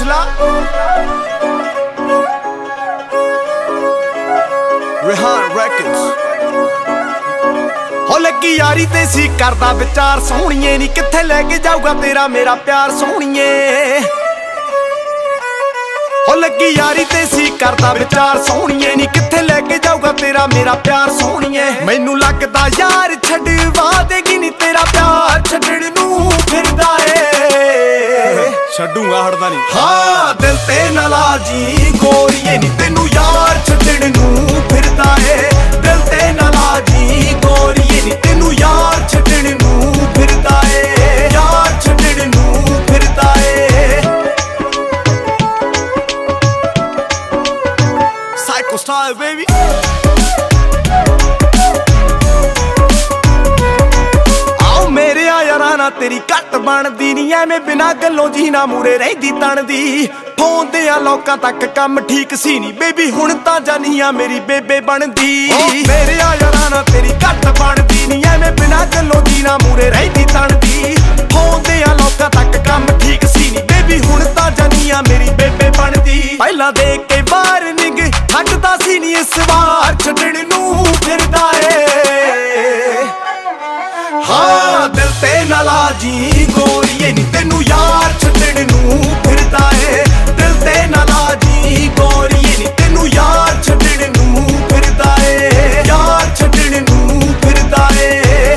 ਹੌਸਲਾ Rehan Records ਹੋ ਲੱਗੀ ਯਾਰੀ ਤੇ ਸੀ ਕਰਦਾ ਵਿਚਾਰ ਸੋਹਣੀਏ ਨੀ ਕਿੱਥੇ ਲੈ ਕੇ ਜਾਊਗਾ ਤੇਰਾ ਮੇਰਾ ਪਿਆਰ ਸੋਹਣੀਏ ਹੋ ਲੱਗੀ ਯਾਰੀ ਤੇ ਸੀ ਕਰਦਾ ਵਿਚਾਰ ਸੋਹਣੀਏ ਨੀ ਕਿੱਥੇ ਲੈ ਕੇ ਜਾਊਗਾ ਤੇਰਾ ਮੇਰਾ ਪਿਆਰ ਸੋਹਣੀਏ ਮੈਨੂੰ ਲੱਗਦਾ ਯਾਰ ਛੱਡਵਾ ਦੇਗੀ ਨੀ ਤੇਰਾ ਪਿਆਰ ਛੱਡਣ ਨੂੰ ਫਿਰਦਾ ਏ ਛੱਡੂਗਾ ਹਟਦਾ ਨਹੀਂ ਹਾਂ ਦਿਲ ਤੇ ਨਾ ਲਾਜੀ ਗੋਰੀਏ ਨੀ ਤੈਨੂੰ ਯਾਰ ਛੱਡਣ ਨੂੰ ਫਿਰਦਾ ਏ ਦਿਲ ਤੇ ਨਾ ਲਾਜੀ ਗੋਰੀਏ ਨੀ ਤੈਨੂੰ ਯਾਰ ਛੱਡਣ ਨੂੰ ਫਿਰਦਾ ਏ ਯਾਰ ਛੱਡਣ ਨੂੰ ਫਿਰਦਾ ਏ Psycho style baby तेरी घट बनदी नी ऐवें बिना गल्लों जी ना मूरे रहिंदी तणदी फोन ते लोकां तक कम ठीक सी नी बेबी हुण तां जानिया मेरी बेबे बनदी मेरे यारां ना तेरी घट बनदी नी ऐवें बिना गल्लों जी ना मूरे रहिंदी तणदी फोन ते लोकां तक कम ठीक सी नी बेबी हुण तां जानिया मेरी बेबे बनदी पहलां देख के वार्निंग हटदा सी नी इस वार छड्डण नूं फिरदा ए हाँ दिल ते ना लाजी गोरीए नी तैनू यार छड्डण नूं फिरदा ए दिल ते ना लाजी गोरीए नी तैनू यार छड्डण नूं फिरदा ए यार छड्डण नूं फिरदा ए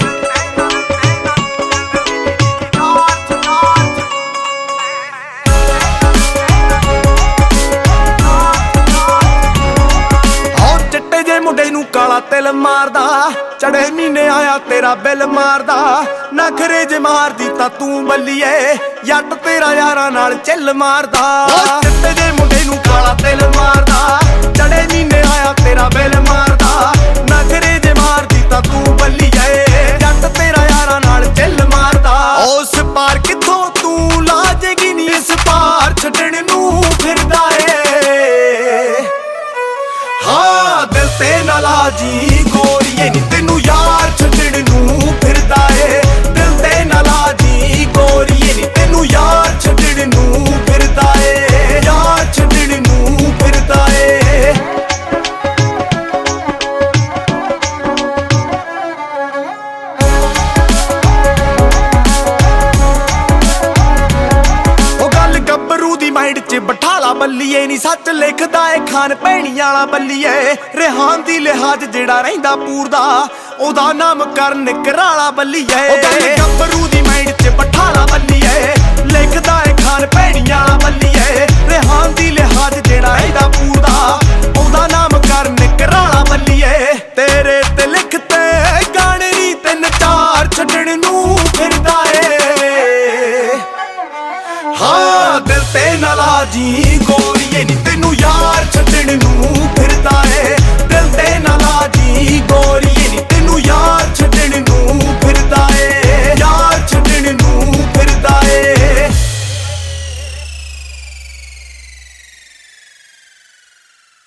हाँ चिट्टे जे मुंडे नूं काला तिल मारदा चढ़े महीने आया तेरा बिल मारदा नखरे जे मारदी तां तू बल्लीए जट तेरा यारां नाल चिल मारदा चिट्टे जे मुंडे नूं काला तिल मारदा चढ़े महीने आया तेरा बिल मारदा नखरे जे मारदी तां तू बल्लीए जट तेरा यारां नाल चिल मारदा उस पार किथों तू ला जेगी नी इस पार छड्डण नूं फिरदा ए हाँ दिल ते ना लाजी गोरीए नी तैनू यार छड्डण नूं फिरदा ए दिल ते ना लाजी गोरीए नी तैनू यार छड्डण नूं फिरदा ए यार छड्डण नूं फिरदा ए ओ गल गब्बरू दी माइंड च बठाला बल्लीए नी सच लिखदा ए खान भैणी वाला बल्लीए रेहान दी लिहाज जेड़ा रहिंदा पूरदा ओदा नाम करन कराला बल्लीए ओ गल गब्बरू दी माइंड च बठाला बल्लीए लिखदा ए खान भैणी वाला बल्लीए रेहान दी लिहाज जेड़ा रहिंदा पूरदा ओदा नाम करन कराला बल्लीए तेरे ते लिखते गाने नी तिन चार छड्डण नूं फिरदा ए हाँ दिल ते ना लाजी गोरी